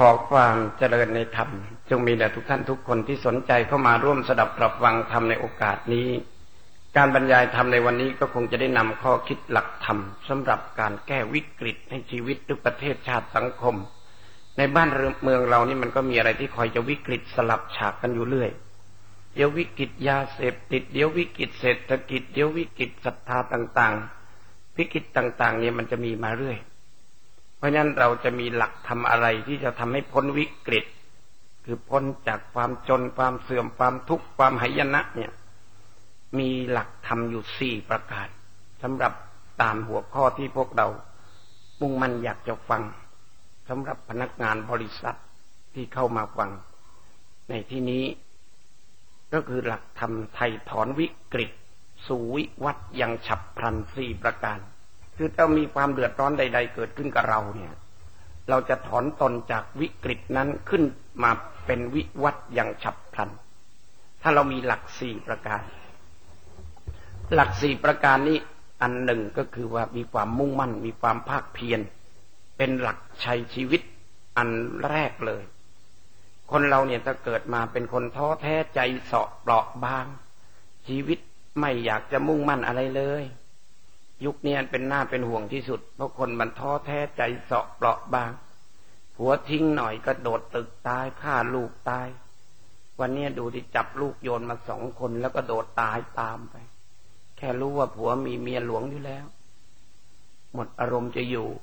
อความเจริญในธรรมจงมีแด่ทุกท่านทุกคนที่สนใจเข้ามาร่วมสดับรับฟังธรรมในโอกาสนี้การบรรยายธรรมในวันนี้ก็คงจะได้นำข้อคิดหลักธรรมสำหรับการแก้วิกฤตในชีวิตทุกประเทศชาติสังคมในบ้านเมืองเรานี่มันก็มีอะไรที่คอยจะวิกฤตสลับฉากกันอยู่เรื่อยเดี๋ยววิกฤตยาเสพติดเดี๋ยววิกฤตเศรษฐกิจเดี๋ยววิกฤตศรัทธาต่างๆวิกฤตต่างๆเนี่ยมันจะมีมาเรื่อยเพราะฉะนั้นเราจะมีหลักทำอะไรที่จะทำให้พ้นวิกฤตคือพ้นจากความจนความเสื่อมความทุกข์ความหายนะเนี่ยมีหลักธรรมอยู่4ประการสำหรับตามหัวข้อที่พวกเรามุ่งมั่นอยากจะฟังสำหรับพนักงานบริษัทที่เข้ามาฟังในที่นี้ก็คือหลักธรรมไถ่ถอนวิกฤตสู่วิวัฒน์อย่างฉับพลัน4ประการคือถ้ามีความเดือดร้อนใดๆเกิดขึ้นกับเราเนี่ยเราจะถอนตนจากวิกฤตนั้นขึ้นมาเป็นวิวัฒน์อย่างฉับพลันถ้าเรามีหลัก4ประการหลัก4ประการนี้อันหนึ่งก็คือว่ามีความมุ่งมั่นมีความภาคเพียรเป็นหลักชัยชีวิตอันแรกเลยคนเราเนี่ยถ้าเกิดมาเป็นคนท้อแท้ใจเสาะเปราะบางชีวิตไม่อยากจะมุ่งมั่นอะไรเลยยุคนี้เป็นหน้าเป็นห่วงที่สุดเพราะคนมันท้อแท้ใจเสาะเปราะบางผัวทิ้งหน่อยก็โดดตึกตายฆ่าลูกตายวันนี้ดูที่จับลูกโยนมา2 คนแล้วก็โดดตายตามไปแค่รู้ว่าผัวมีเมียหลวงอยู่แล้วหมดอารมณ์จะอยู่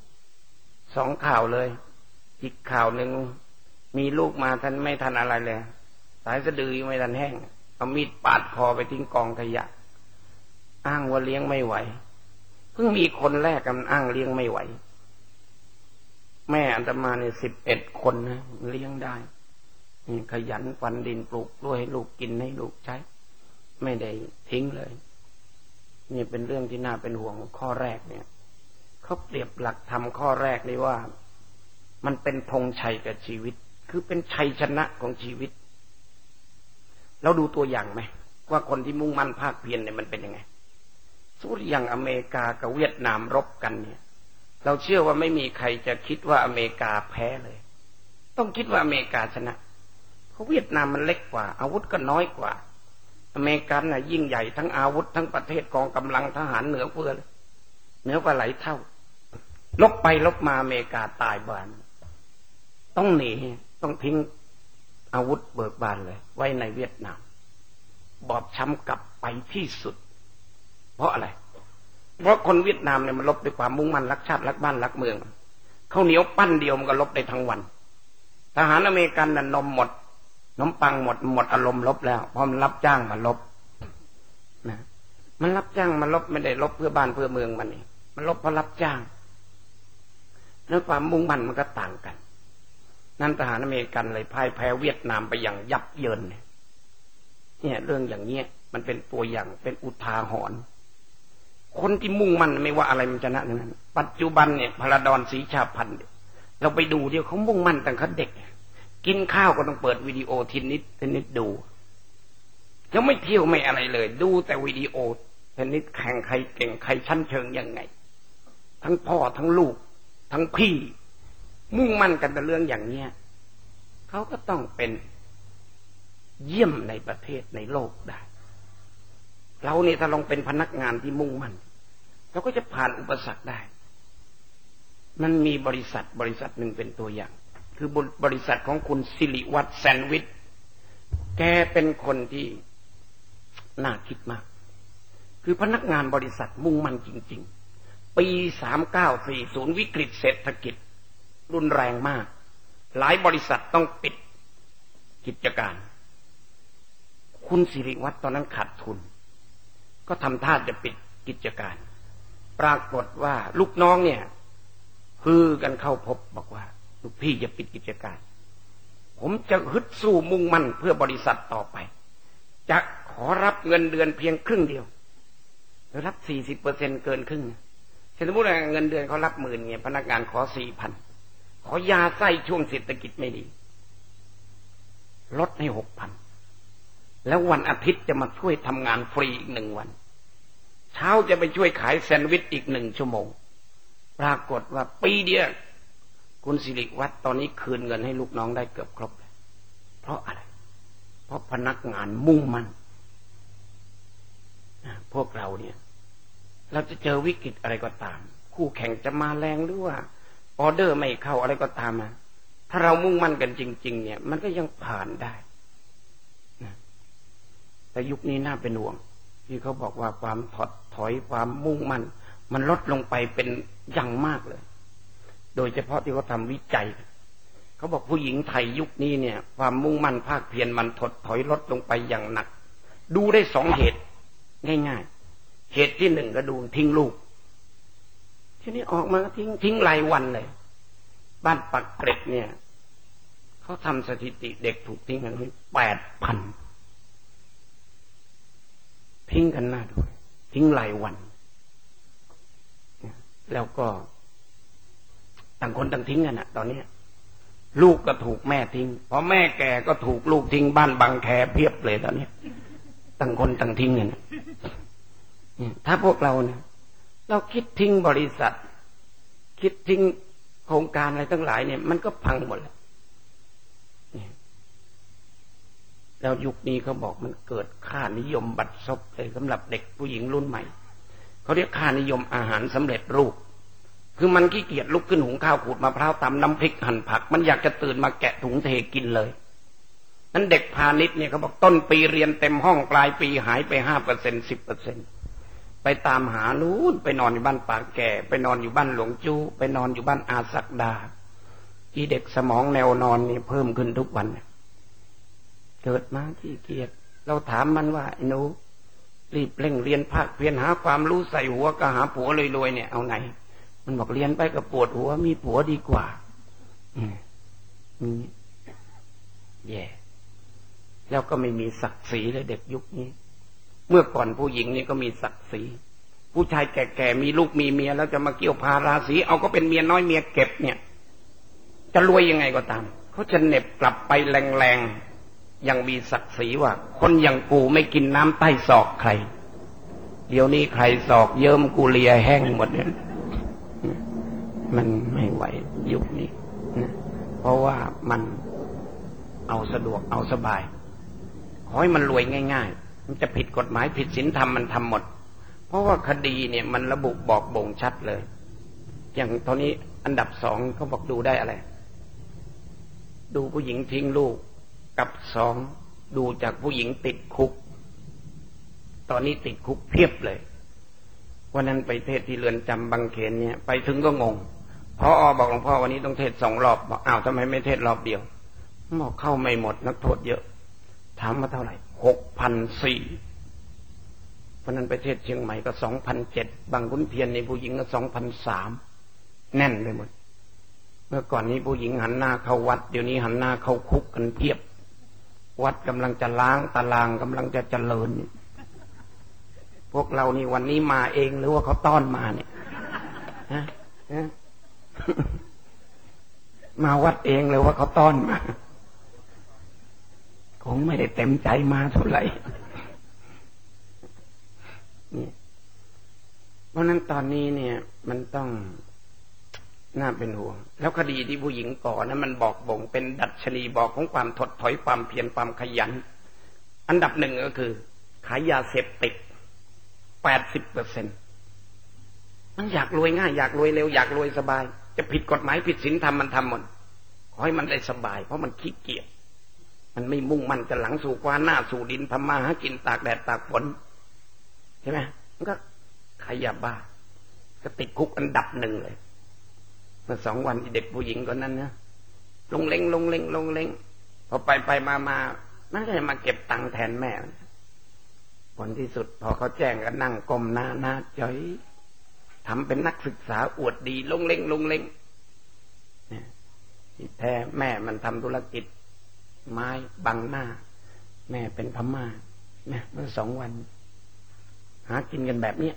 2 ข่าวเลยอีกข่าวหนึ่งมีลูกมาท่านไม่ทันอะไรเลยสายสะดือไม่ทันแห้งเอามีดปาดคอไปทิ้งกองขยะอ้างว่าเลี้ยงไม่ไหวเพิ่งมีคนแรกกันอ้างเลี้ยงไม่ไหวแม่อาตมาเนี่ย11 คนนะเลี้ยงได้ขยันฟันดินปลูกกล้วยให้ลูกกินให้ลูกใช้ไม่ได้ทิ้งเลยนี่เป็นเรื่องที่น่าเป็นห่วงข้อแรกเนี่ยเขาเปรียบหลักธรรมข้อแรกเลยว่ามันเป็นธงชัยกับชีวิตคือเป็นชัยชนะของชีวิตเราดูตัวอย่างไหมว่าคนที่มุ่งมั่นภาคเพียรเนี่ยมันเป็นยังไงสมมติอย่างอเมริกากับเวียดนามรบกันเนี่ยเราเชื่อว่าไม่มีใครจะคิดว่าอเมริกาแพ้เลยต้องคิดว่าอเมริกาชนะเพราะเวียดนามมันเล็กกว่าอาวุธก็น้อยกว่าอเมริกันน่ะยิ่งใหญ่ทั้งอาวุธทั้งประเทศกองกำลังทหารเหนือเฟือเลยเหนือกว่าหลายเท่าลบไปลบมาอเมริกาตายบานต้องหนีต้องทิ้งอาวุธเบิกบานเลยไว้ในเวียดนามบอบช้ำกลับไปที่สุดเพราะอะไรเพราะคนเวียดนามเนี่ยมันลบด้วยความมุ่งมั่นรักชาติรักบ้านรักเมืองข้าวเหนียวปั้นเดียวมันก็ลบได้ทั้งวันทหารอเมริกันน่ะนมหมดน้ำปังหมดอารมณ์ลบแล้วเพราะมันรับจ้างมาลบนะมันรับจ้างมาลบไม่ได้ลบเพื่อบ้านเพื่อเมืองมันนี่มันลบเพราะรับจ้างแล้วความมุ่งมั่นมันก็ต่างกันนั่นทหารอเมริกันเลยพ่ายแพ้เวียดนามไปอย่างยับเยินเนี่ยเรื่องอย่างเงี้ยมันเป็นตัวอย่างเป็นอุทาหรณ์คนที่มุ่งมั่นไม่ว่าอะไรมันชนะทั้งนั้นปัจจุบันเนี่ยพลดรศรีชาพันธ์เราไปดูเดี๋ยวเขามุ่งมั่นตั้งแต่เด็กกินข้าวก็ต้องเปิดวิดีโอทีนิดดูแล้วไม่เที่ยวไม่อะไรเลยดูแต่วิดีโอทีนิดแข่งใครเก่งใครชั้นเชิงยังไงทั้งพ่อทั้งลูกทั้งพี่มุ่งมั่นกันแต่เรื่องอย่างเนี้ยเขาก็ต้องเป็นเยี่ยมในประเทศในโลกได้เราเนี่ยถ้าลองเป็นพนักงานที่มุ่งมั่นเราก็จะผ่านอุปสรรคได้มันมีบริษัทหนึ่งเป็นตัวอย่างคือบริษัทของคุณสิริวัฒน์แซนด์วิชแกเป็นคนที่น่าคิดมากคือพนักงานบริษัทมุ่งมั่นจริงๆปี3940วิกฤตเศรษฐกิจรุนแรงมากหลายบริษัทต้องปิดกิจการคุณสิริวัฒน์ตอนนั้นขาดทุนก็ทำท่าจะปิดกิจการปรากฏว่าลูกน้องเนี่ยฮือกันเข้าพบบอกว่าลูกพี่อย่าปิดกิจการผมจะฮึดสู้มุ่งมั่นเพื่อบริษัทต่อไปจะขอรับเงินเดือนเพียงครึ่งเดียวรับ 40% เกินครึ่งสมมุติว่าเงินเดือนเขารับ10,000เนี่ยพนักงานขอ 4,000 ขอยาไส้ช่วงเศรษฐกิจไม่ดีลดให้ 6,000 แล้ววันอาทิตย์จะมาช่วยทำงานฟรีอีก1 วันเช้าจะไปช่วยขายแซนด์วิชอีก1 ชั่วโมงปรากฏว่าปีเดียวคุณสิริวัฒน์ตอนนี้คืนเงินให้ลูกน้องได้เกือบครบเลยเพราะอะไรเพราะพนักงานมุ่งมั่นพวกเราเนี่ยเราจะเจอวิกฤตอะไรก็ตามคู่แข่งจะมาแรงหรือว่าออเดอร์ไม่เข้าอะไรก็ตามมาถ้าเรามุ่งมั่นกันจริงๆเนี่ยมันก็ยังผ่านได้นะแต่ยุคนี้น่าเป็นห่วงที่เขาบอกว่าความถอยความมุ่งมั่นมันลดลงไปเป็นอย่างมากเลยโดยเฉพาะที่เขาทำวิจัยเขาบอกผู้หญิงไทยยุคนี้เนี่ยความมุ่งมั่นภาคเพียรมันถอยลดลงไปอย่างหนักดูได้สองเหตุง่ายๆเหตุที่หนึ่งก็ดูทิ้งลูกทีนี้ออกมาทิ้งรายวันเลยบ้านปักเกร็ดเนี่ยเขาทำสถิติเด็กถูกทิ้งกัน8,000ทิ้งกันหน้าดูทิ้งรายวันแล้วก็ต่างคนต่างทิ้งกันตอนนี้ลูกก็ถูกแม่ทิ้งพอแม่แก่ก็ถูกลูกทิ้งบ้านบางแคเพียบเลยตอนนี้ต่างคนต่างทิ้งกันถ้าพวกเราเนี่ยเราคิดทิ้งบริษัทคิดทิ้งโครงการอะไรทั้งหลายเนี่ยมันก็พังหมดแล้วแล้วยุคนี้เขาบอกมันเกิดค่านิยมบัดซบเลยสำหรับเด็กผู้หญิงรุ่นใหม่เขาเรียกค่านิยมอาหารสำเร็จรูปคือมันขี้เกียจลุกขึ้นหุงข้าวขูดมะพร้าวตำน้ำพริกหั่นผักมันอยากจะตื่นมาแกะถุงเทกินเลยนั้นเด็กพาณิชย์เนี่ยเขาบอกต้นปีเรียนเต็มห้องปลายปีหายไป 5% 10%ไปตามหานู้นไปนอนอยู่บ้านป่าแก่ไปนอนอยู่บ้านหลวงจู้ไปนอนอยู่บ้านอาศักดาอีเด็กสมองแนวนอนนี่เพิ่มขึ้นทุกวันเกิดมาขี้เกียจเราถามมันว่าไอ้หนูรีบเร่งเรียนภาคเพียรหาความรู้ใส่หัวก็หาผัวรวยๆเนี่ยเอาไหนมันบอกเรียนไปก็ปวดหัวมีผัวดีกว่าแย่แล้วก็ไม่มีศักดิ์ศรีเลยเด็กยุคนี้เมื่อก่อนผู้หญิงนี่ก็มีศักดิ์ศรีผู้ชายแก่ๆมีลูกมีเมียแล้วจะมาเกี่ยวพาราศีเอาก็เป็นเมียน้อยเมียเก็บเนี่ยจะรวยยังไงก็ตามเขาจะเหน็บกลับไปแรงๆยังมีศักดิ์ศรีว่าคนอย่างกูไม่กินน้ำใต้ศอกใครเดี๋ยวนี้ใครศอกเยิ้มกูเลียแห้งหมดเนี่ยมันไม่ไหวยุคนี้นะเพราะว่ามันเอาสะดวกเอาสบายขอให้มันรวยง่ายๆมันจะผิดกฎหมายผิดศีลธรรมมันทำหมดเพราะว่าคดีเนี่ยมันระบุบอกบ่งชัดเลยอย่างตอนนี้อันดับ2เขาบอกดูได้อะไรดูผู้หญิงทิ้งลูกกับ2ดูจากผู้หญิงติดคุกตอนนี้ติดคุกเพียบเลยวันนั้นไปเทศที่เรือนจำบางเขนเนี่ยไปถึงก็งงพอบอกหลวงพ่อวันนี้ต้องเทศ2 รอบบอกอ้าวทำไมไม่เทศรอบเดียวบอกเข้าไม่หมดนักโทษเยอะถามมาเท่าไหร่ 6,400 วันนั้นไปเทศเชียงใหม่ก็ 2,700 บางขุนเทียนในผู้หญิงก็ 2,300 แน่นไปหมดเมื่อก่อนนี้ผู้หญิงหันหน้าเข้าวัดเดี๋ยวนี้หันหน้าเข้าคุกกันเทียบวัดกำลังจะล้างตารางกำลังจะเจริญพวกเรานี่วันนี้มาเองหรือว่าเขาต้อนมาเนี่ยฮะมาวัดเองหรือว่าเขาต้อนมาคงไม่ได้เต็มใจมาเท่าไหร่นี่เพราะนั้นตอนนี้เนี่ยมันต้องน่าเป็นห่วงแล้วคดีที่ผู้หญิงก่อนั้นมันบอกบ่งเป็นดัชนีบอกของความถดถอยความเพียรความขยันอันดับ1ก็คือขายยาเสพติด 80% มันอยากรวยง่ายอยากรวยเร็วอยากรวยสบายจะผิดกฎหมายผิดศีลธรรมมันทำหมดขอให้มันได้สบายเพราะมันขี้เกียจมันไม่มุ่งมั่นจะหลังสู่ความหน้าสู่ดินทำมาหากินตากแดดตากฝนใช่ไหมมันก็ขายยาบ้าก็ติดคุกอันดับ1เลยเมื่อ2 วันเด็กผู้หญิงคนนั้นนะลงเล้งพอไปมามันก็จะมาเก็บตังค์แทนแม่ผลที่สุดพอเขาแจ้งก็นั่งก้มหน้าจ้อยทำเป็นนักศึกษาอวดดีลงเล้งที่แท้แม่มันทำธุรกิจไม้บังหน้าแม่เป็นพม่าเนี่ยเมื่อ2 วันหากินกันแบบนี้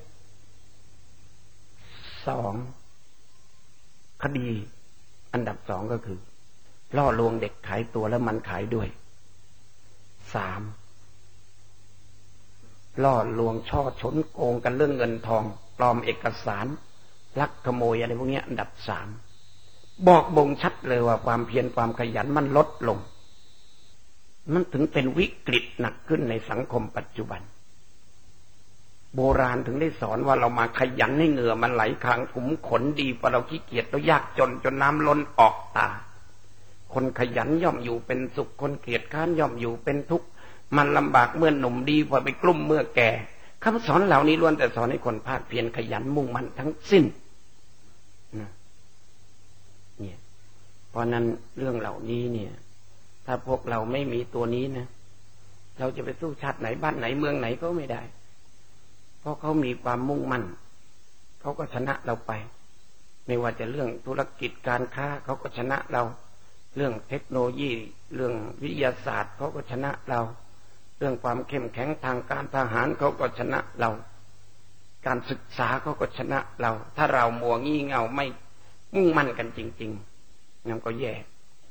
2คดีอันดับ2ก็คือล่อลวงเด็กขายตัวแล้วมันขายด้วย3ล่อลวงช่อฉนโกงกันเรื่องเงินทองปลอมเอกสารลักขโมยอะไรพวกนี้อันดับ3 บอกบ่งชัดเลยว่าความเพียรความขยันมันลดลงมันถึงเป็นวิกฤตหนักขึ้นในสังคมปัจจุบันโบราณถึงได้สอนว่าเรามาขยันให้เหงื่อมันไหลคลางถุมขนดีกว่าเราขี้เกียจเรายากจนน้ำล้นออกตาคนขยันย่อมอยู่เป็นสุขคนเกียจค้านย่อมอยู่เป็นทุกข์มันลำบากเมื่อหนุ่มดีกว่าไปกลุ้มเมื่อแก่คำสอนเหล่านี้ล้วนแต่สอนให้คนภาคเพียรขยันมุ่งมั่นทั้งสิ้นเนี่ยเพราะนั้นเรื่องเหล่านี้เนี่ยถ้าพวกเราไม่มีตัวนี้นะเราจะไปสู้ชาติไหนบ้านไหนเมืองไหนก็ไม่ได้เพราะเขามีความมุ่งมั่นเขาก็ชนะเราไปไม่ว่าจะเรื่องธุรกิจการค้าเขาก็ชนะเราเรื่องเทคโนโลยีเรื่องวิทยาศาสตร์เขาก็ชนะเราเรื่องความเข้มแข็งทางการทหารเขาก็ชนะเราการศึกษาเขาก็ชนะเราถ้าเรามัวงี่เง่าไม่มุ่งมั่นกันจริงๆนั่นก็แย่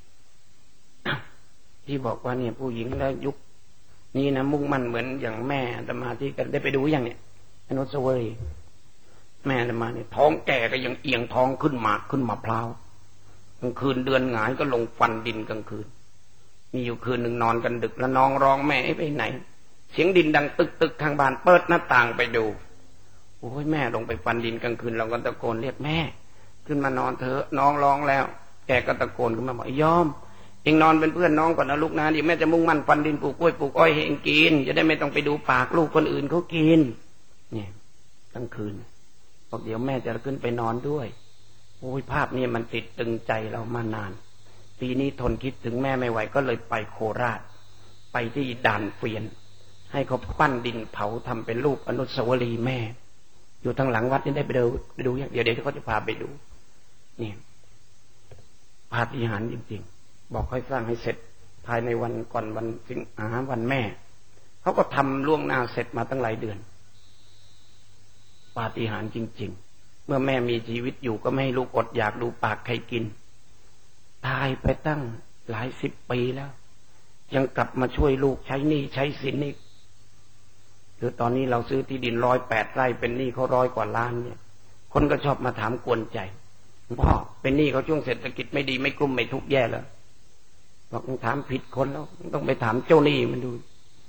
ที่บอกว่าเนี่ยผู้หญิงแล้วยุคนี้นะมุ่งมั่นเหมือนอย่างแม่อาตมาที่กันได้ไปดูอย่างเนี่ยอนุสาวรีย์แม่อาตมาเนี่ยท้องแก่ก็ยังเอียงท้องขึ้นมะพร้าวกลางคืนเดือนหงายก็ลงฟันดินกลางคืนมีอยู่คืนหนึ่งนอนกันดึกแล้วน้องร้องแม่ไปไหนเสียงดินดังตึกทางบ้านเปิดหน้าต่างไปดูโอ้ยแม่ลงไปฟันดินกลางคืนเราก็ตะโกนเรียกแม่ขึ้นมานอนเถอะน้องร้องแล้วแกก็ตะโกนขึ้นมาบอกยอมเองนอนเป็นเพื่อนน้องก่อนนะลูกนะเดี๋ยวแม่จะมุ่งมั่นฟันดินปลูกกล้วยปลูกอ้อยให้เองกินจะได้ไม่ต้องไปดูปากลูกคนอื่นเขากินเนี่ยกลางคืนบอกเดี๋ยวแม่จะขึ้นไปนอนด้วยโอ้ยภาพนี้มันติดตึงใจเรามานานปีนี้ทนคิดถึงแม่ไม่ไหวก็เลยไปโคราชไปที่ด่านเกวียนให้เขาปั้นดินเผาทำเป็นรูปอนุสาวรีย์แม่อยู่ทางหลังวัดนี่ได้ไปดูอย่างเดี๋ยวเขาจะพาไปดูนี่ปาฏิหาริย์จริงๆบอกให้สร้างให้เสร็จภายในวันก่อนวันสิงหาวันแม่เขาก็ทำล่วงหน้าเสร็จมาตั้งหลายเดือนปาฏิหาริย์จริงๆเมื่อแม่มีชีวิตอยู่ก็ไม่ให้ลูกอดอยากดูปากใครกินตายไปตั้งหลายสิบปีแล้วยังกลับมาช่วยลูกใช้หนี้ใช้สินอีกคือตอนนี้เราซื้อที่ดิน108 ไร่เป็นหนี้เขา100 กว่าล้านเนี่ยคนก็ชอบมาถามกวนใจพ่อเป็นหนี้เขาช่วงเศรษฐกิจไม่ดีไม่กลุ้มไม่ทุกข์แย่แล้วบอกถามผิดคนแล้วต้องไปถามเจ้าหนี้มันดู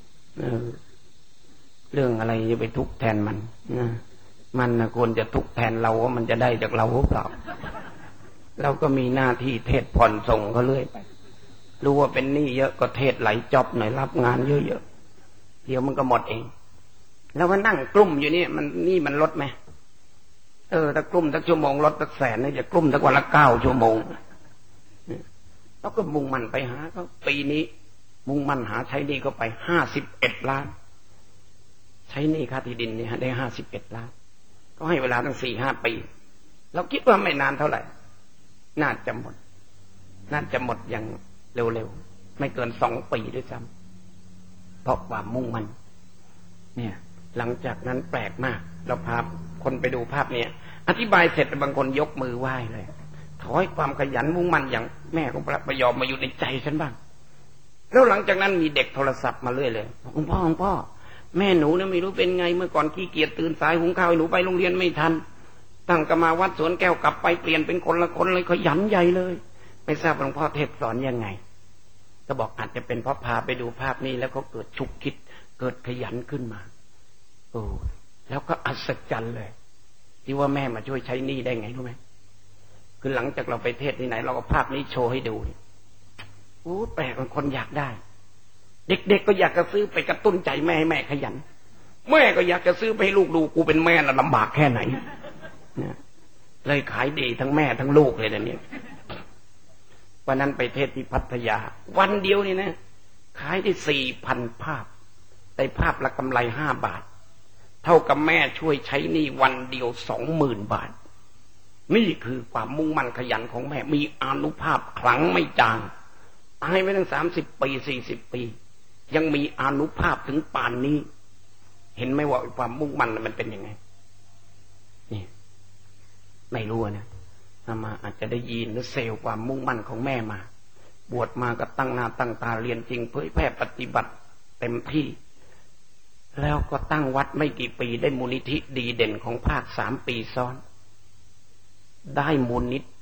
เรื่องอะไรจะไปทุกข์แทนมันมันควรจะทุกข์แทนเราว่ามันจะได้จากเราหรือเปล่าเราก็มีหน้าที่เทศผ่อนส่งเขาเรื่อยไปรู้ว่าเป็นหนี้เยอะก็เทศไหลจอบหน่อยรับงานเยอะๆเดี๋ยวมันก็หมดเองแล้วก็นั่งกลุ้มอยู่นี่มันลดไหมถ้ากลุ้มสักชั่วโมงลดสัก100,000นี่จะกลุ้มสักวันละ9 ชั่วโมงแล้วก็มุ่งมั่นไปหาเขาปีนี้มุ่งมั่นหาใช้หนี้เขาไป51 ล้านใช้หนี้ค่าที่ดินนี่ได้51 ล้านก็ให้เวลาตั้ง 4-5 ปีเราคิดว่าไม่นานเท่าไหร่น่าจะหมดอย่างเร็วๆไม่เกิน2 ปีด้วยซ้ำเพราะความมุ่งมั่นเนี่ยหลังจากนั้นแปลกมากเราพาคนไปดูภาพนี้อธิบายเสร็จบางคนยกมือไหว้เลยขอให้ความขยันมุ่งมั่นอย่างแม่ของพระพยอมมาอยู่ในใจฉันบ้างแล้วหลังจากนั้นมีเด็กโทรศัพท์มาเรื่อยเลยคุณพ่อแม่หนูเนี่ยไม่รู้เป็นไงเมื่อก่อนขี้เกียจตื่นสายหุงข้าวให้หนูไปโรงเรียนไม่ทันตั้งกมาวัดสวนแก้วกลับไปเปลี่ยนเป็นคนละคนเลยขยันใหญ่เลยไม่ทราบหลวงพ่อเทศสอนยังไงก็บอกอาจจะเป็นเพราะพาไปดูภาพนี้แล้วเขาเกิดฉุกคิดเกิดขยันขึ้นมาโอ้แล้วก็อัศจรรย์เลยที่ว่าแม่มาช่วยใช้หนี้ได้ไงรู้ไหมคือหลังจากเราไปเทศที่ไหนเราก็ภาพนี้โชว์ให้ดูโอ้แปลกคนอยากได้เด็กๆก็อยากจะซื้อไปกระตุ้นใจแม่ให้แม่ขยันแม่ก็อยากจะซื้อไปให้ลูกดูกูเป็นแม่น่ะลำบากแค่ไหนเลยขายดีทั้งแม่ทั้งลูกเลยนะเนี่ยวันนั้นไปเทศที่พัทยาวันเดียวนี่นะขายได้ 4,000 ภาพได้ภาพละกำไร5 บาทเท่ากับแม่ช่วยใช้หนี้วันเดียว 20,000 บาทนี่คือความมุ่งมั่นขยันของแม่มีอานุภาพขลังไม่จางตายไปตั้ง30 ปี40 ปียังมีอานุภาพถึงป่านนี้เห็นไหมว่าความมุ่งมั่นมันเป็นยังไงนี่ไม่รู้นะมาอาจจะได้ยินหรือเซลล์ความมุ่งมั่นของแม่มาบวชมาก็ตั้งหน้าตั้งตาเรียนจริงเผยแพร่ปฏิบัติเต็มที่แล้วก็ตั้งวัดไม่กี่ปีได้มูลนิธิดีเด่นของภาค3 ปีซ้อนได้มูลนิธิ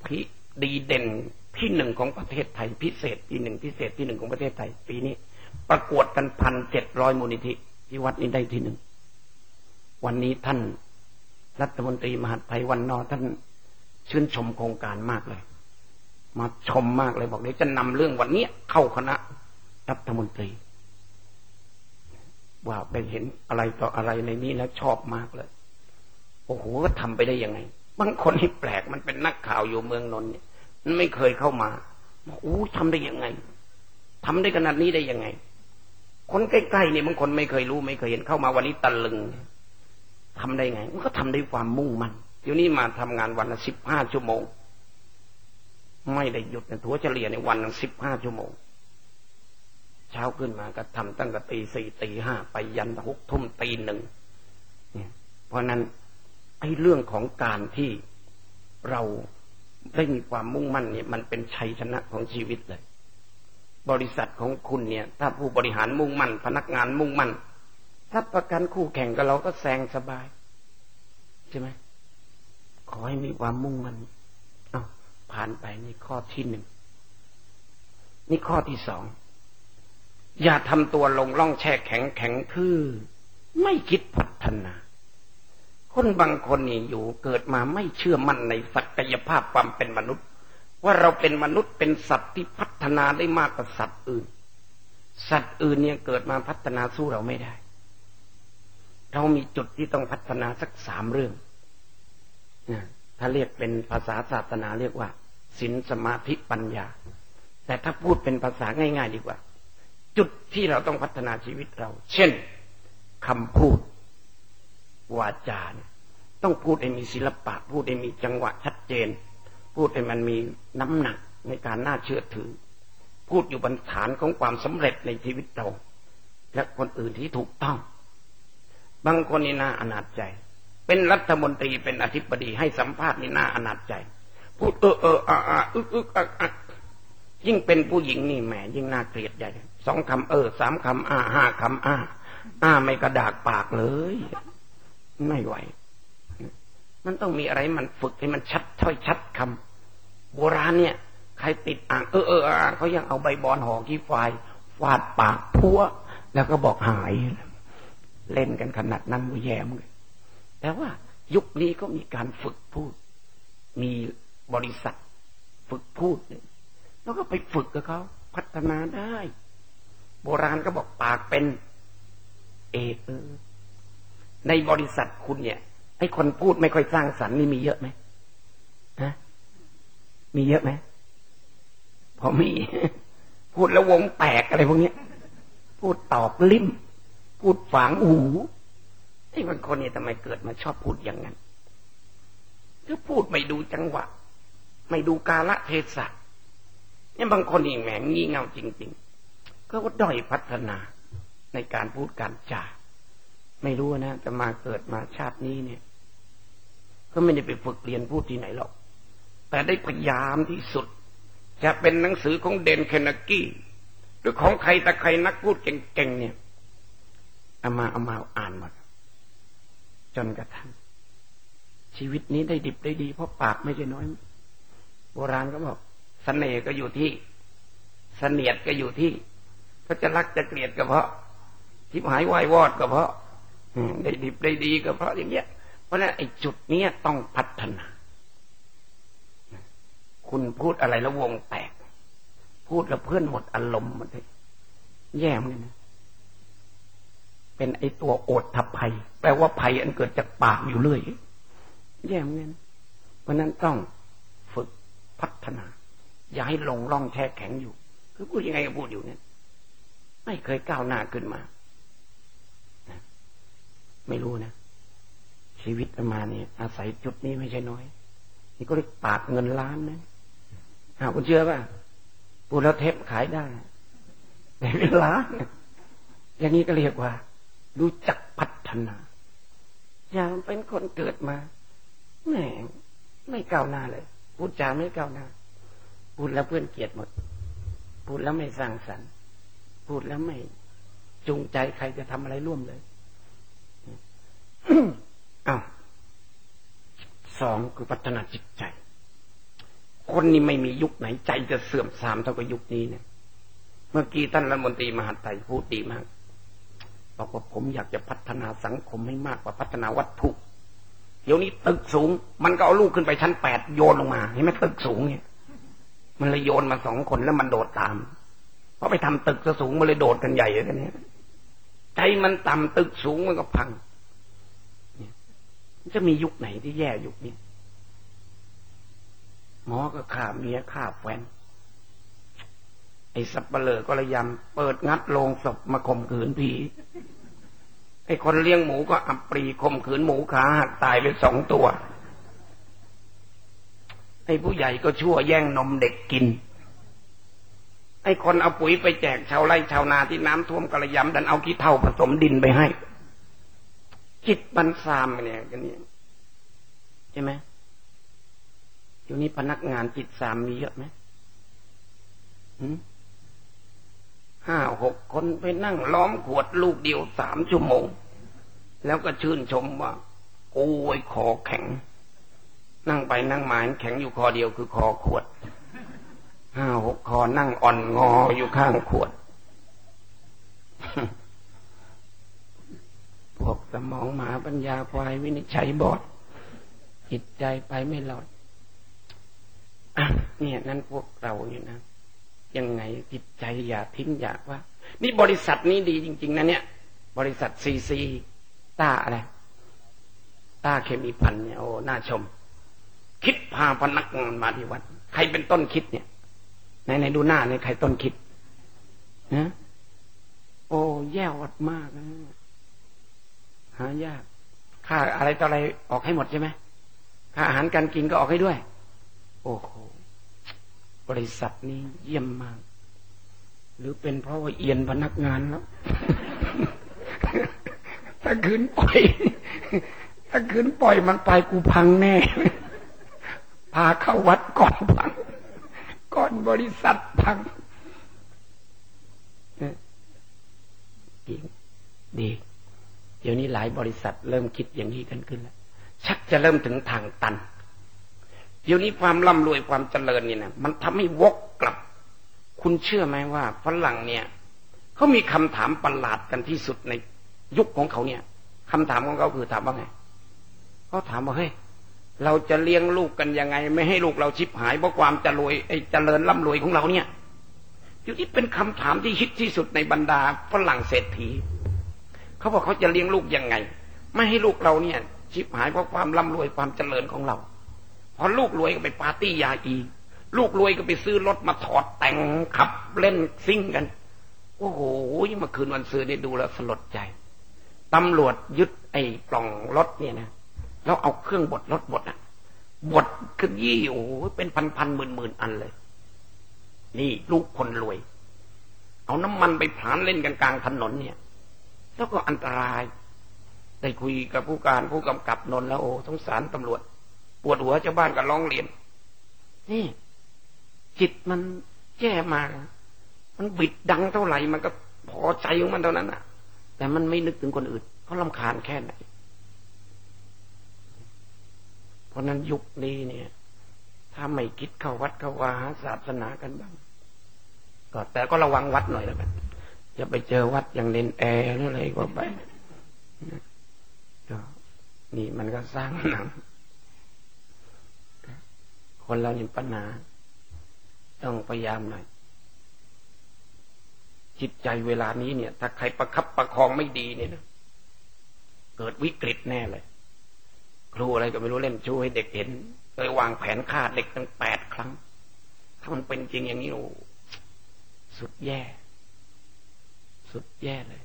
ดีเด่นที่หนึ่งของประเทศไทยพิเศษที่หนึ่งของประเทศไทยปีนี้ประกวดกัน1,700มูลนิธิที่วัดนี้ได้ที่หนึ่งวันนี้ท่านรัฐมนตรีมหาดไทยวันนอท่านชื่นชมโครงการมากเลยมาชมมากเลยบอกเดี๋ยวจะนำเรื่องวันนี้เข้าคณะรัฐมนตรีว่าไปเห็นอะไรต่ออะไรในนี้แล้วชอบมากเลยโอ้โหก็ทำไปได้ยังไงบางคนที่แปลกมันเป็นนักข่าวอยู่เมืองนนท์เนี่ยมันไม่เคยเข้ามาโอ้ทำได้ยังไงทำได้ขนาดนี้ได้ยังไงคนใกล้ๆเนี่ยบางคนไม่เคยรู้ไม่เคยเห็นเข้ามาวันนี้ตะลึงทำได้ไงมันก็ทำด้วยความมุ่งมั่นเดี๋ยวนี้มาทำงานวันละ15 ชั่วโมงไม่ได้หยุดนะถัวเฉลี่ยในวันละ15 ชั่วโมงเช้าขึ้นมาก็ทำตั้งแต่ตี 4 ตี 5ไปยัน6 ทุ่มตี 1เนี่ยเพราะนั้นไอ้เรื่องของการที่เราได้มีความมุ่งมั่นเนี่ยมันเป็นชัยชนะของชีวิตเลยบริษัทของคุณเนี่ยถ้าผู้บริหารมุ่งมั่นพนักงานมุ่งมั่นถ้าประกันคู่แข่งกับเราก็แซงสบายใช่ไหมขอให้มีความมุ่งมั่นผ่านไปนี่ข้อที่ 1นี่ข้อที่ 2อย่าทำตัวลงล่องแช่แข็งทื่อไม่คิดพัฒนาคนบางคนนี่อยู่เกิดมาไม่เชื่อมั่นในศักยภาพความเป็นมนุษย์ว่าเราเป็นมนุษย์เป็นสัตว์ที่พัฒนาได้มากกว่าสัตว์อื่นสัตว์อื่นเนี่ยเกิดมาพัฒนาสู้เราไม่ได้เรามีจุดที่ต้องพัฒนาสัก3 เรื่องถ้าเรียกเป็นภาษาศาสนาเรียกว่าศีลสมาธิปัญญาแต่ถ้าพูดเป็นภาษาง่ายๆดีกว่าจุดที่เราต้องพัฒนาชีวิตเราเช่นคำพูดวาจาเนี่ยต้องพูดให้มีศิลปะพูดให้มีจังหวะชัดเจนพูดให้มันมีน้ำหนักในการน่าเชื่อถือพูดอยู่บนฐานของความสำเร็จในชีวิตเราและคนอื่นที่ถูกต้องบางคนนี่น่าอนาจใจเป็นรัฐมนตรีเป็นอธิบดีให้สัมภาษณ์นี่น่าอนาจใจพูดยิ่งเป็นผู้หญิงนี่แหมยิ่งน่าเกลียดใหญ่2 คำ3 คำ5 คำไม่กระดากปากเลยไม่ไหวมันต้องมีอะไรมันฝึกให้มันชัดถ้อยชัดคำโบราณเนี่ยใครติดอ่างเขายังเอาใบบอนห่อขี้ควายฟาดปากพัวแล้วก็บอกหายเล่นกันขนาดนั้นแย่มเลยแต่ว่ายุคนี้ก็มีการฝึกพูดมีบริษัทฝึกพูดเนี่ยแล้วก็ไปฝึกกับเขาพัฒนาได้โบราณก็บอกปากเป็นเอกในบริษัทคุณเนี่ยไอ้คนพูดไม่ค่อยสร้างสรรค์นี่มีเยอะไหมฮะมีเยอะไหมพอมีพูดแล้ววงแตกอะไรพวกนี้พูดตอกลิ้มพูดฝังหูไอ้บางคนเนี่ยทำไมเกิดมาชอบพูดอย่างนั้นก็พูดไม่ดูจังหวะไม่ดูกาลเทศะเนี่ยบางคนนี่แหมงี่เง่าจริงๆก็ด้อยพัฒนาในการพูดการจาไม่รู้นะจะมาเกิดมาชาตินี้เนี่ยก็ไม่ได้ไปฝึกเรียนพูดที่ไหนหรอกแต่ได้พยายามที่สุดจะเป็นหนังสือของเดน แคนากี้หรือของใครแต่ใครนักพูดเก่งๆเนี่ยเอามาอ่านหมดจนกระทั่งชีวิตนี้ได้ดิบได้ดีเพราะปากไม่ใช่น้อยโบราณก็บอกเสน่ห์ก็อยู่ที่เสนียดก็อยู่ที่ก็จะรักจะเกลียดก็เพราะทิพหายวายวอดก็เพราะได้ดิบได้ดีก็เพราะอย่างเงี้ยเพราะฉะนั้นไอ้จุดนี้ต้องพัฒนาคุณพูดอะไรแล้ววงแตกพูดแล้วเพื่อนหมดอารมณ์หมดเลยแย่เลยนะเป็นไอ้ตัวโอทภัยแปลว่าภัยอันเกิดจากปากอยู่เรื่อยแย่เหมือนกันเพราะนั้นต้องฝึกพัฒนาอย่าให้ลงร่องแช่แข็งอยู่คือพูดยังไงก็พูดอยู่เนี่ยไม่เคยก้าวหน้าขึ้นมาไม่รู้นะชีวิตมาเนี่ยอาศัยจุดนี้ไม่ใช่น้อยนี่ก็เรียกปากเงินล้านนะคุณเชื่อป่ะพูดแล้วเทปขายได้เป็นล้านอย่างนี้ก็เรียกว่ารู้จักพัฒนาอย่างเป็นคนเกิดมาแหมไม่ก้าวหน้าเลยพูดจาไม่ก้าวหน้าพูดแล้วเพื่อนเกลียดหมดพูดแล้วไม่สร้างสรรค์พูดแล้วไม่จูงใจใครจะทำอะไรร่วมเลย2คือพัฒนาจิตใจคนนี้ไม่มียุคไหนใจจะเสื่อมทรามเท่ากับยุคนี้เนี่ยเมื่อกี้ท่านรัฐมนตรีมหาดไทยพูดดีมากบอกว่าผมอยากจะพัฒนาสังคมให้มากกว่าพัฒนาวัตถุเดี๋ยวนี้ตึกสูงมันก็เอาลูกขึ้นไปชั้น8โยนลงมาเห็นไหมตึกสูงเนี่ยมันเลยโยนมา2 คนแล้วมันโดดตามเพราะไปทำตึกสูงมันเลยโดดกันใหญ่เลยกันเนี่ยใจมันต่ำตึกสูงมันก็พังมันจะมียุคไหนที่แย่ยุคนี้หมอก็ฆ่าเมียฆ่าแฟนไอ้สับเปลือก็ระยำเปิดงัดโลงศพมาข่มขืนผีไอ้คนเลี้ยงหมูก็อับปรีข่มขืนหมูขาหักตายไป2 ตัวไอ้ผู้ใหญ่ก็ชั่วแย่งนมเด็กกินไอ้คนเอาปุ๋ยไปแจกชาวไร่ชาวนาที่น้ำท่วมกระยำดันเอาขี้เถ้าผสมดินไปให้จิตบันซามเนี่ยกันนี่ใช่ไหมอยู่นี้พนักงานจิตซามมีเยอะไหม5-6 คนไปนั่งล้อมขวดลูกเดียว3 ชั่วโมงแล้วก็ชื่นชมว่าโอ้ยคอแข็งนั่งไปนั่งมาแข็งอยู่คอเดียวคือคอขวด5-6 คอนั่งอ่อนงออยู่ข้างขวดพวกสมองหมาปัญญาควายวินิจฉัยบอดจิตใจไปไม่รอดเนี่ยนั่นพวกเราอยู่นะยังไงจิตใจอย่าทิ้งอย่าว่านี่บริษัทนี้ดีจริงๆนะเนี่ยบริษัทซีต้าอะไรต้าเคมีพันเนี่ยโอ้น่าชมคิดพาพนักงานมาที่วัดใครเป็นต้นคิดเนี่ยไหนดูหน้าเนี่ยใครต้นคิดนะโอ้แย่วัดมากนะหายากค่าอะไรต่ออะไรออกให้หมดใช่ไหมค่าอาหารการกินก็ออกให้ด้วยโอ้โหบริษัทนี้เยี่ยมมากหรือเป็นเพราะว่าเอียนพนักงานแล้ว ถ้าคืนปล่อยมันไปกูพังแน่พาเข้าวัดก่อนพังก่อนบริษัทพังดีเดี๋ยวนี้หลายบริษัทเริ่มคิดอย่างนี้กันขึ้นแล้วชักจะเริ่มถึงทางตันเดี๋ยวนี้ความร่ำรวยความเจริญนี่นะมันทำให้วกกลับคุณเชื่อไหมว่าฝรั่งเนี่ยเขามีคำถามประหลาดกันที่สุดในยุคของเขาเนี่ยคำถามของเขาคือถามว่าไงเขาถามว่าเฮ้ยเราจะเลี้ยงลูกกันยังไงไม่ให้ลูกเราชิบหายเพราะความเจริญร่ำรวยของเราเนี่ยเดี๋ยวนี้เป็นคำถามที่ฮิตที่สุดในบรรดาฝรั่งเศรษฐีเขาบอกเขาจะเลี้ยงลูกยังไงไม่ให้ลูกเราเนี่ยชิบหายเพราะความร่ำรวยความเจริญของเราพอลูกรวยก็ไปปาร์ตี้ยาอีลูกรวยก็ไปซื้อรถมาถอดแต่งขับเล่นซิ่งกันโอ้โหเมื่อคืนวันซื้อนี่ดูแล้วสลดใจตำรวจยึดไอ้กล่องรถเนี่ยนะแล้วเอาเครื่องบดรถบดบดขึ้นยี่โอ้เป็นพันหมื่นอันเลยนี่ลูกคนรวยเอาน้ำมันไปผลาญเล่นกันกลางถนนเนี่ยแล้วก็อันตรายได้คุยกับผู้การผู้กำกับนนท์แล้วโอ้สงสารตำรวจปวดหัวชาวบ้านก็ร้องเรียนนี่จิตมันแย่มากมันบิดดังเท่าไหร่มันก็พอใจของมันเท่านั้นนะแต่มันไม่นึกถึงคนอื่นเขารำคาญแค่ไหนเพราะนั้นยุคนี้เนี่ยถ้าไม่คิดเข้าวัดเข้าวาหาศาสนากันบ้างก็แต่ก็ระวังวัดหน่อยแล้วกันอย่าไปเจอวัดอย่างเน้นแอร์หรืออะไรก็ไปก็นี่มันก็สร้างหนังคนเรานี่ปัญหาต้องพยายามหน่อยจิตใจเวลานี้เนี่ยถ้าใครประคับประคองไม่ดีเนี่ยนะเกิดวิกฤตแน่เลยครูอะไรก็ไม่รู้เล่นชู้ให้เด็กเห็นเคยวางแผนฆ่าเด็กตั้ง8 ครั้งถ้ามันเป็นจริงอย่างนี้โอ้สุดแย่เลย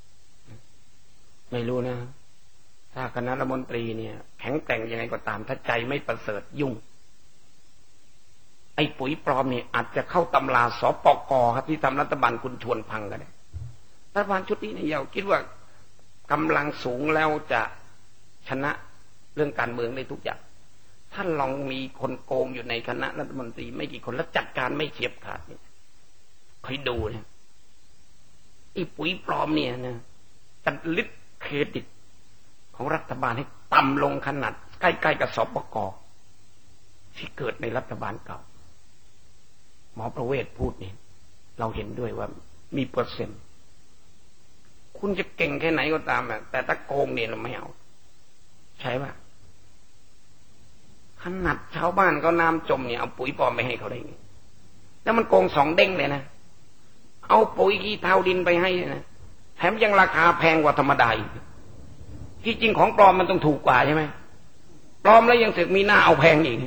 ไม่รู้นะถ้าคณะรัฐมนตรีเนี่ยแข็งแกร่งยังไงก็ตามถ้าใจไม่ประเสริฐยุ่งไอ้ปุ๋ยปลอมนี่อาจจะเข้าตำราสปก.ครับที่ทำรัฐบาลคุณชวนพังก็ได้รัฐบาลชุดนี้เนี่ยเราคิดว่ากำลังสูงแล้วจะชนะเรื่องการเมืองได้ทุกอย่างท่านลองมีคนโกงอยู่ในคณะรัฐมนตรีไม่กี่คนแล้วจัดการไม่เฉียบขาดเนี่ยคอยดูนะไอ้ปุ๋ยปลอมเนี่ยนะจะลิดเครดิตของรัฐบาลให้ต่ำลงขนาดใกล้ๆกับสปก.นที่เกิดในรัฐบาลเก่าหมอประเวศพูดนี่เราเห็นด้วยว่ามีเปอร์เซ็นต์คุณจะเก่งแค่ไหนก็ตามแต่ถ้าโกงเนี่ยเราไม่เอาใช่ป่ะขนาดชาวบ้านก็น้ำจมเนี่ยเอาปุ๋ยปลอมไปให้เขาได้ไงแล้วมันโกง2 เด้งเลยนะเอาปุ๋ยขี้เถ้าดินไปให้นะแถมยังราคาแพงกว่าธรรมดาอีกที่จริงของปลอมมันต้องถูกกว่าใช่ไหมปลอมแล้วยังถึงมีหน้าเอาแพงอีก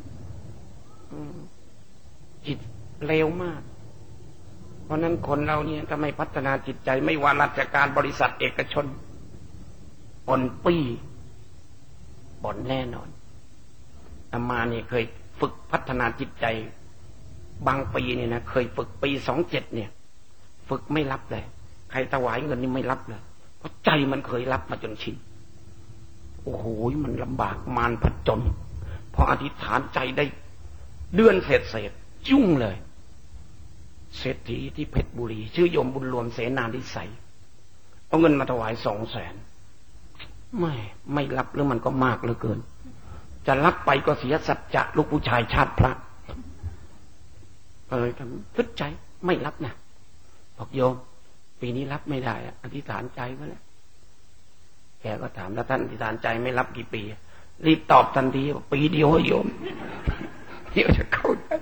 จิตเลวมากเพราะนั้นคนเราเนี่ยถ้าไม่พัฒนาจิตใจไม่ว่าราชการบริษัทเอกชนปนปี้บ่นแน่นอนอามานี่เคยฝึกพัฒนาจิตใจบางปีเนี่ยนะเคยฝึกปี27เนี่ยฝึกไม่รับเลยใครถวายเงินนี่ไม่รับเลยเพราะใจมันเคยรับมาจนชินโอ้โหมันลำบากมารผจญพออธิษฐานใจได้เดือนเศษยุ่งเลยเศรษฐีที่เพชรบุรีชื่อโยมบุญรวมเสนาธิสัยเอาเงินมาถวาย200,000ไม่รับหรือมันก็มากเหลือเกินจะรับไปก็เสียสัจจะลูกผู้ชายชาติพระก็เลยทำทึกใจไม่รับนะบอกโยมปีนี้รับไม่ได้อธิษฐานใจไว้แล้วแกก็ถามแล้วท่านอธิษฐานใจไม่รับกี่ปีรีบตอบทันทีปีเดียวโยมเดี๋ยวจะเข้าใจ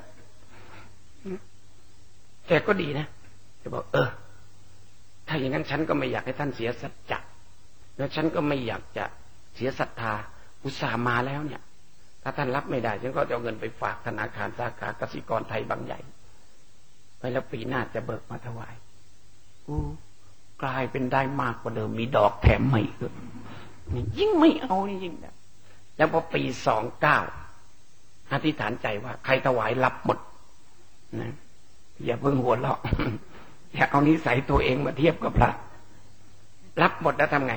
แกก็ดีนะจะบอกถ้าอย่างนั้นฉันก็ไม่อยากให้ท่านเสียสัจจะแล้วฉันก็ไม่อยากจะเสียศรัทธาอุตส่าห์มาแล้วเนี่ยถ้าท่านรับไม่ได้ฉันก็จะเอาเงินไปฝากธนาคารสาขากสิกรไทยบางใหญ่ไปแล้วปีหน้าจะเบิกมาถวายกลายเป็นได้มากกว่าเดิมมีดอกแถมใหม่ด้วยยิ่งไม่เอานี่ยิ่งนะแล้วพอปี29อธิษฐานใจว่าใครถวายรับหมดนะอย่าเพิ่งหัวเราะอย่าเอานิสัยตัวเองมาเทียบกับพระรับหมดแล้วทำไง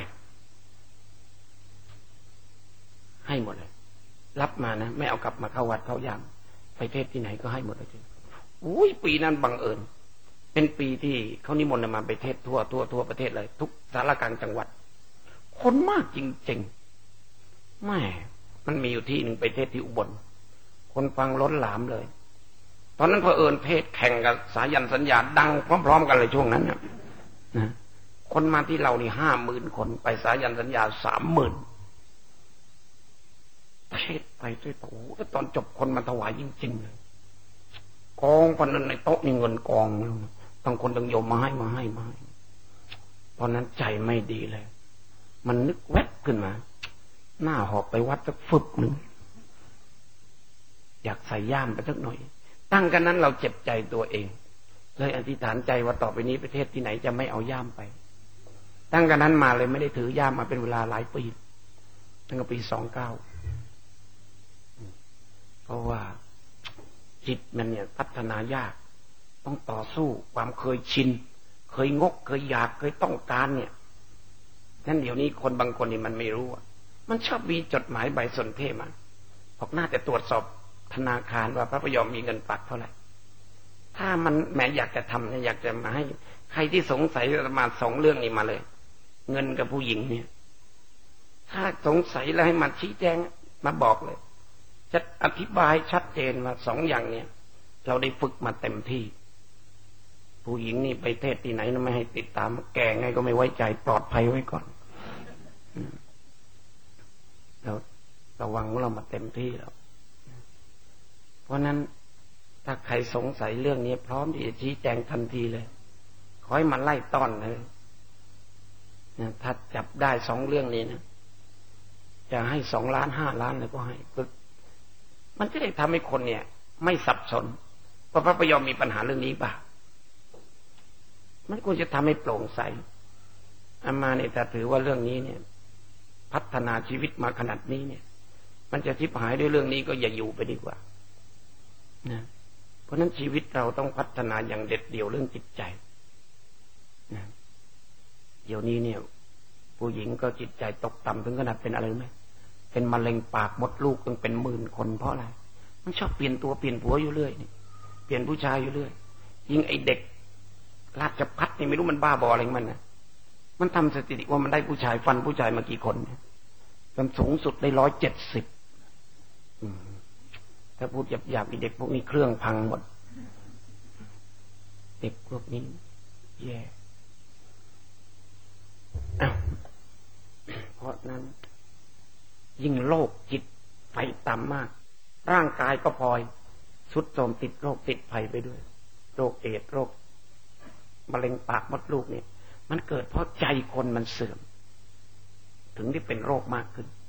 ให้หมดเลยรับมานะไม่เอากลับมาเข้าวัดเข้ายามไปเทศที่ไหนก็ให้หมดเลยปีนั้นบังเอิญเป็นปีที่เขานิมนต์มาไปเทศทั่วประเทศเลยทุกสารกลางจังหวัดคนมากจริงๆมันมีอยู่ที่หนึ่งไปเทศที่อุบลคนฟังล้นหลามเลยตอนนั้นเผอิญเทศแข่งกับสายันสัญญาดังพร้อมๆกันเลยช่วงนั้นนะคนมาที่เรานี่50,000 คนไปสายันสัญญา30,000เทศไปด้วยโอ้โหตอนจบคนมาถวายจริงๆเลยกองพนันในโต๊ะนี่เงินกองต้องคนต้องโยมมาให้ตอนนั้นใจไม่ดีเลยมันนึกแวบขึ้นมาหน้าหอบไปวัดสักฟึบหนึ่งอยากใส่ย่ามไปสักหน่อยตั้งกันนั้นเราเจ็บใจตัวเองเลยอธิษฐานใจว่าต่อไปนี้ประเทศที่ไหนจะไม่เอาย่ามไปตั้งกันนั้นมาเลยไม่ได้ถือย่ามมาเป็นเวลาหลายปีตั้งแต่ปี29เพราะว่าจิตมันเนี่ยพัฒนายากต้องต่อสู้ความเคยชินเคยงกเคยอยากเคยต้องการเนี่ยนั่นเดี๋ยวนี้คนบางคนนี่มันไม่รู้มันชอบมีจดหมายใบสนเทมาบอกน่าจะตรวจสอบธนาคารว่าพระพยอมมีเงินฝากเท่าไหร่ถ้ามันแม้อยากจะทำเนี่ยอยากจะมาให้ใครที่สงสัยมา2 เรื่องนี้มาเลยเงินกับผู้หญิงเนี่ยถ้าสงสัยแล้วให้มาชี้แจงมาบอกเลยจะอธิบายชัดเจนว่า2 อย่างเนี่ยเราได้ฝึกมาเต็มที่ผู้หญิงนี่ไปเทศที่ไหนนะไม่ให้ติดตามแก่ไงก็ไม่ไว้ใจปลอดภัยไว้ก่อนเราระวังเรามาเต็มที่แล้วเพราะนั้นถ้าใครสงสัยเรื่องนี้พร้อมที่จะชี้แจงทันทีเลยขอให้มันไล่ต้อนเลยถ้าจับได้2 เรื่องนี้นะจะให้2 ล้าน5 ล้านเลยก็ให้มันจะได้ทำให้คนเนี่ยไม่สับสนว่าพระพยอมมีปัญหาเรื่องนี้ป่ะมันควรจะทำให้โปร่งใสอามาเนี่ยแต่ถือว่าเรื่องนี้เนี่ยพัฒนาชีวิตมาขนาดนี้เนี่ยมันจะทิพหายด้วยเรื่องนี้ก็อย่าอยู่ไปดีกว่านะเพราะนั้นชีวิตเราต้องพัฒนาอย่างเด็ดเดี่ยวเรื่องจิตใจนะเดี๋ยวนี้เนี่ยผู้หญิงก็จิตใจตกต่ำถึงขนาดเป็นอะไรไหมเป็นมะเร็งปากมดลูกต้องเป็น10,000 คนเพราะอะไรมันชอบเปลี่ยนตัวเปลี่ยนผัวอยู่เรื่อยนี่เปลี่ยนผู้ชายอยู่เรื่อยยิ่งไอ้เด็กราชพัฒนี่ไม่รู้มันบ้าบออะไรมันนะมันทำสถิติว่ามันได้ผู้ชายฟันผู้ชายมากี่คนจนสูงสุดได้170 ถ้าพูดหยาบๆเด็กพวกนี้เครื่องพังหมดเด็กพวกนี้แย่เพราะนั้นยิ่งโลกจิตไฟต่ำมากร่างกายก็พลอยทรุดโทรมติดโรคติดภัยไปด้วยโรคเอดส์โรคมะเร็งปากมดลูกเนี่ยมันเกิดเพราะใจคนมันเสื่อมถึงได้เป็นโรคมากขึ้น